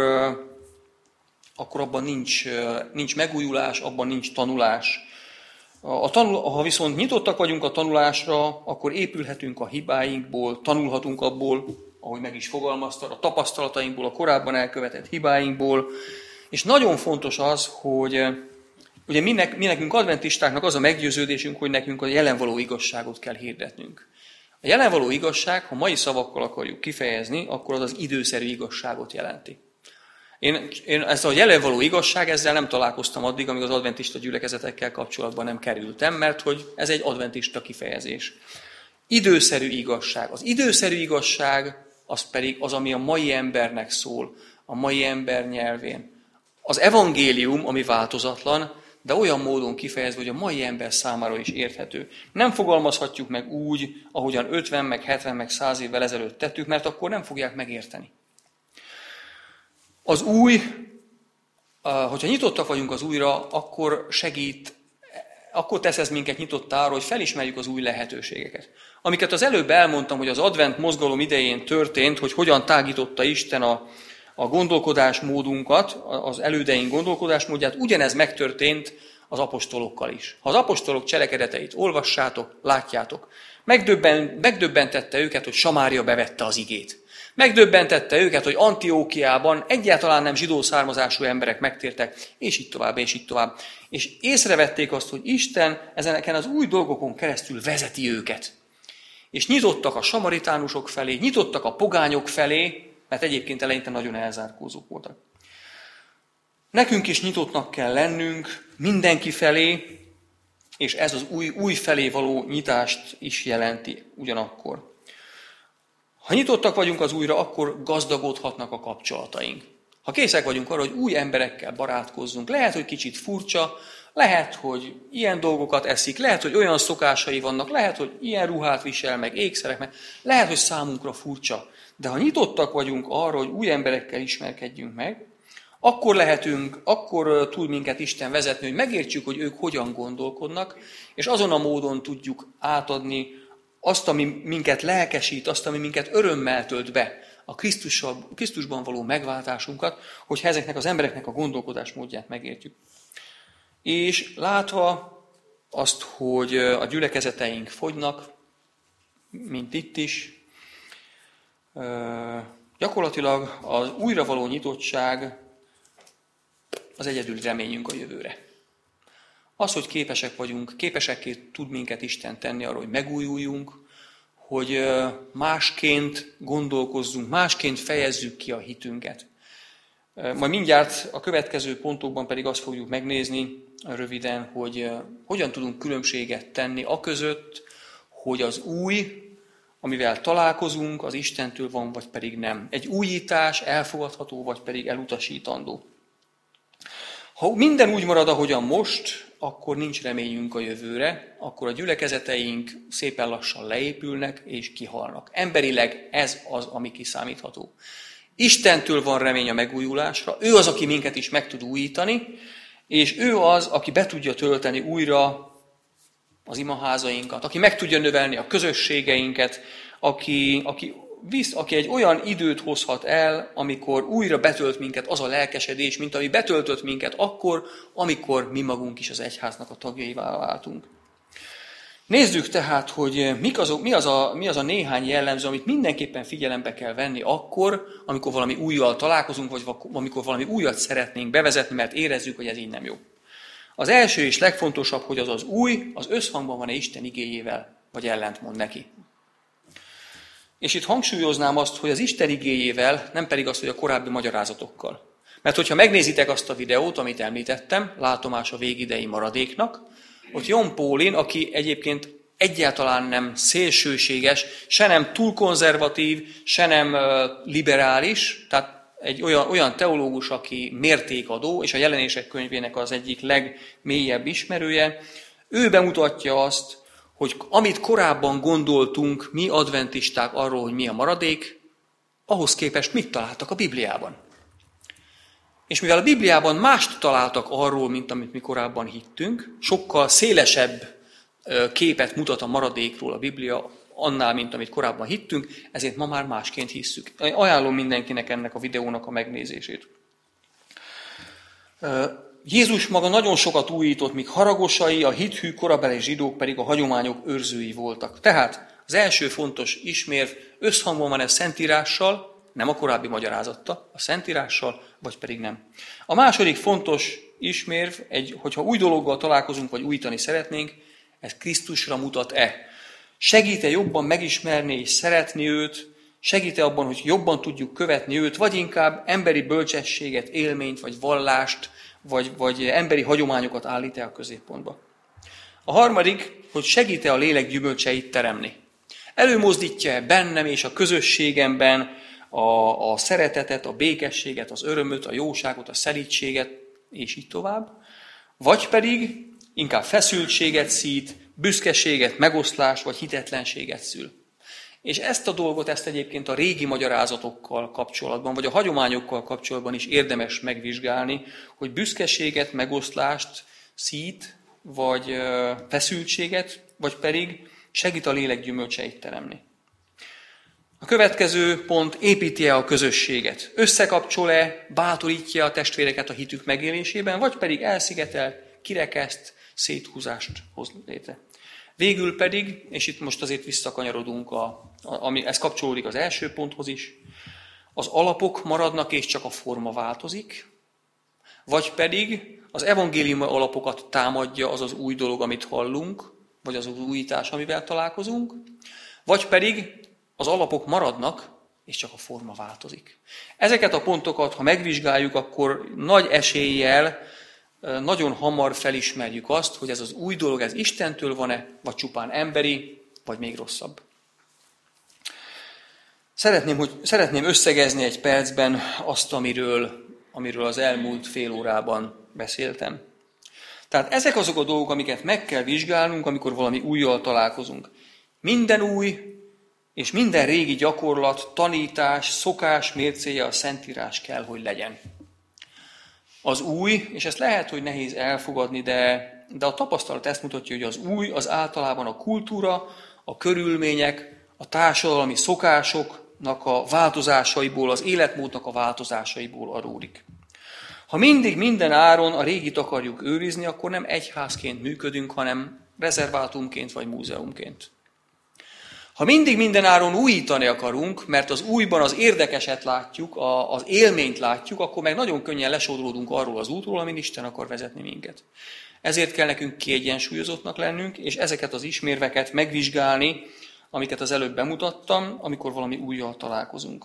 akkor abban nincs, nincs megújulás, abban nincs tanulás. A tanul, ha viszont nyitottak vagyunk a tanulásra, akkor épülhetünk a hibáinkból, tanulhatunk abból, ahogy meg is fogalmazta, a tapasztalatainkból, a korábban elkövetett hibáinkból. És nagyon fontos az, hogy ugye mi, mi nekünk adventistáknak az a meggyőződésünk, hogy nekünk a jelenvaló igazságot kell hirdetnünk. A jelenvaló igazság, ha mai szavakkal akarjuk kifejezni, akkor az az időszerű igazságot jelenti. Én, én ezt a jelenvaló igazság, ezzel nem találkoztam addig, amíg az adventista gyülekezetekkel kapcsolatban nem kerültem, mert hogy ez egy adventista kifejezés. Időszerű igazság. Az időszerű igazság az pedig az, ami a mai embernek szól, a mai ember nyelvén. Az evangélium, ami változatlan, de olyan módon kifejezve, hogy a mai ember számára is érthető. Nem fogalmazhatjuk meg úgy, ahogyan ötven, meg hetven, meg száz évvel ezelőtt tettük, mert akkor nem fogják megérteni. Az új, hogyha nyitottak vagyunk az újra, akkor segít, akkor tesz ez minket nyitottá arra, hogy felismerjük az új lehetőségeket. Amiket az előbb elmondtam, hogy az advent mozgalom idején történt, hogy hogyan tágította Isten a, a gondolkodásmódunkat, az elődeink gondolkodásmódját, ugyanez megtörtént az apostolokkal is. Ha az apostolok cselekedeteit olvassátok, látjátok, megdöbben, megdöbbentette őket, hogy Samária bevette az igét. Megdöbbentette őket, hogy Antiókiában egyáltalán nem zsidó származású emberek megtértek, és így tovább, és így tovább. És észrevették azt, hogy Isten ezeneken az új dolgokon keresztül vezeti őket. És nyitottak a samaritánusok felé, nyitottak a pogányok felé, mert egyébként eleinte nagyon elzárkózók voltak. Nekünk is nyitottnak kell lennünk mindenki felé, és ez az új, új felé való nyitást is jelenti ugyanakkor. Ha nyitottak vagyunk az újra, akkor gazdagodhatnak a kapcsolataink. Ha készek vagyunk arra, hogy új emberekkel barátkozzunk, lehet, hogy kicsit furcsa, lehet, hogy ilyen dolgokat eszik, lehet, hogy olyan szokásai vannak, lehet, hogy ilyen ruhát visel, meg ékszerek, meg lehet, hogy számunkra furcsa. De ha nyitottak vagyunk arra, hogy új emberekkel ismerkedjünk meg, akkor lehetünk, akkor tud minket Isten vezetni, hogy megértsük, hogy ők hogyan gondolkodnak, és azon a módon tudjuk átadni azt, ami minket lelkesít, azt, ami minket örömmel tölt be, a Krisztusban való megváltásunkat, hogyha ezeknek az embereknek a gondolkodásmódját megértjük. És látva azt, hogy a gyülekezeteink fogynak, mint itt is, gyakorlatilag az újra való nyitottság az egyedüli reményünk a jövőre. Az, hogy képesek vagyunk, képesek tud minket Isten tenni arra, hogy megújuljunk, hogy másként gondolkozzunk, másként fejezzük ki a hitünket. Majd mindjárt a következő pontokban pedig azt fogjuk megnézni röviden, hogy hogyan tudunk különbséget tenni aközött, hogy az új, amivel találkozunk, az Istentől van, vagy pedig nem. Egy újítás elfogadható, vagy pedig elutasítandó. Ha minden úgy marad, ahogyan most, akkor nincs reményünk a jövőre, akkor a gyülekezeteink szépen lassan leépülnek és kihalnak. Emberileg ez az, ami kiszámítható. Istentől van remény a megújulásra, ő az, aki minket is meg tud újítani, és ő az, aki be tudja tölteni újra az imaházainkat, aki meg tudja növelni a közösségeinket, aki, aki, visz, aki egy olyan időt hozhat el, amikor újra betölt minket az a lelkesedés, mint ami betöltött minket akkor, amikor mi magunk is az egyháznak a tagjaivá váltunk. Nézzük tehát, hogy mik azok, mi, az a, mi az a néhány jellemző, amit mindenképpen figyelembe kell venni akkor, amikor valami újjal találkozunk, vagy amikor valami újat szeretnénk bevezetni, mert érezzük, hogy ez így nem jó. Az első és legfontosabb, hogy az az új, az összhangban van-e Isten igéjével, vagy ellentmond neki. És itt hangsúlyoznám azt, hogy az Isten igéjével, nem pedig azt, hogy a korábbi magyarázatokkal. Mert hogyha megnézitek azt a videót, amit említettem, látomás a végidei maradéknak, ott John Paulin, aki egyébként egyáltalán nem szélsőséges, se nem túl konzervatív, se nem liberális, tehát egy olyan, olyan teológus, aki mértékadó, és a Jelenések könyvének az egyik legmélyebb ismerője, ő bemutatja azt, hogy amit korábban gondoltunk mi adventisták arról, hogy mi a maradék, ahhoz képest mit találtak a Bibliában. És mivel a Bibliában mást találtak arról, mint amit mi korábban hittünk, sokkal szélesebb képet mutat a maradékról a Biblia annál, mint amit korábban hittünk, ezért ma már másként hisszük. Ajánlom mindenkinek ennek a videónak a megnézését. Jézus maga nagyon sokat újított, míg haragosai, a hithű korabeli zsidók pedig a hagyományok őrzői voltak. Tehát Az első fontos ismérv összhangban van ez Szentírással, nem a korábbi magyarázattal, a Szentírással, vagy pedig nem. A második fontos ismérv, egy, hogyha új dologgal találkozunk, vagy újítani szeretnénk, ez Krisztusra mutat-e. Segít-e jobban megismerni és szeretni őt, segít-e abban, hogy jobban tudjuk követni őt, vagy inkább emberi bölcsességet, élményt, vagy vallást, vagy, vagy emberi hagyományokat állít-e a középpontba. A harmadik, hogy segít-e a lélek gyümölcseit teremni. Előmozdítja-e bennem és a közösségemben a, a szeretetet, a békességet, az örömöt, a jóságot, a szelídséget, és így tovább. Vagy pedig inkább feszültséget szít, büszkeséget, megoszlást, vagy hitetlenséget szül. És ezt a dolgot, ezt egyébként a régi magyarázatokkal kapcsolatban, vagy a hagyományokkal kapcsolatban is érdemes megvizsgálni, hogy büszkeséget, megoszlást szít, vagy feszültséget, vagy pedig segít a lélek gyümölcseit teremni. A következő pont, építi-e a közösséget? Összekapcsol-e, bátorítja a testvéreket a hitük megélésében, vagy pedig elszigetel, kirekeszt, széthúzást hoz létre. Végül pedig, és itt most azért visszakanyarodunk, a, a, ami, ez kapcsolódik az első ponthoz is, az alapok maradnak és csak a forma változik, vagy pedig az evangélium alapokat támadja az az új dolog, amit hallunk, vagy az az újítás, amivel találkozunk, vagy pedig az alapok maradnak, és csak a forma változik. Ezeket a pontokat, ha megvizsgáljuk, akkor nagy eséllyel, nagyon hamar felismerjük azt, hogy ez az új dolog, ez Istentől van-e, vagy csupán emberi, vagy még rosszabb. Szeretném, hogy, szeretném összegezni egy percben azt, amiről, amiről az elmúlt fél órában beszéltem. Tehát ezek azok a dolgok, amiket meg kell vizsgálnunk, amikor valami újjal találkozunk. Minden új és minden régi gyakorlat, tanítás, szokás mércéje a Szentírás kell, hogy legyen. Az új, és ezt lehet, hogy nehéz elfogadni, de, de a tapasztalat ezt mutatja, hogy az új az általában a kultúra, a körülmények, a társadalmi szokásoknak a változásaiból, az életmódnak a változásaiból adódik. Ha mindig minden áron a régit akarjuk őrizni, akkor nem egyházként működünk, hanem rezervátumként vagy múzeumként. Ha mindig minden áron újítani akarunk, mert az újban az érdekeset látjuk, az élményt látjuk, akkor meg nagyon könnyen lesodródunk arról az útról, amin Isten akar vezetni minket. Ezért kell nekünk kiegyensúlyozottnak lennünk, és ezeket az ismérveket megvizsgálni, amiket az előbb bemutattam, amikor valami újjal találkozunk.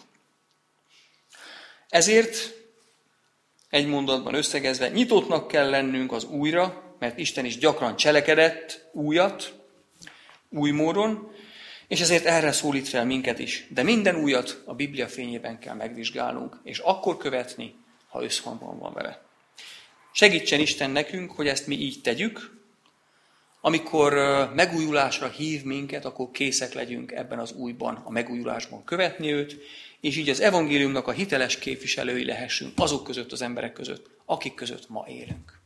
Ezért egy mondatban összegezve, nyitottnak kell lennünk az újra, mert Isten is gyakran cselekedett újat, új módon, és ezért erre szólít fel minket is. De minden újat a Biblia fényében kell megvizsgálnunk, és akkor követni, ha összhangban van vele. Segítsen Isten nekünk, hogy ezt mi így tegyük. Amikor megújulásra hív minket, akkor készek legyünk ebben az újban, a megújulásban követni őt, és így az evangéliumnak a hiteles képviselői lehessünk azok között, az emberek között, akik között ma élünk.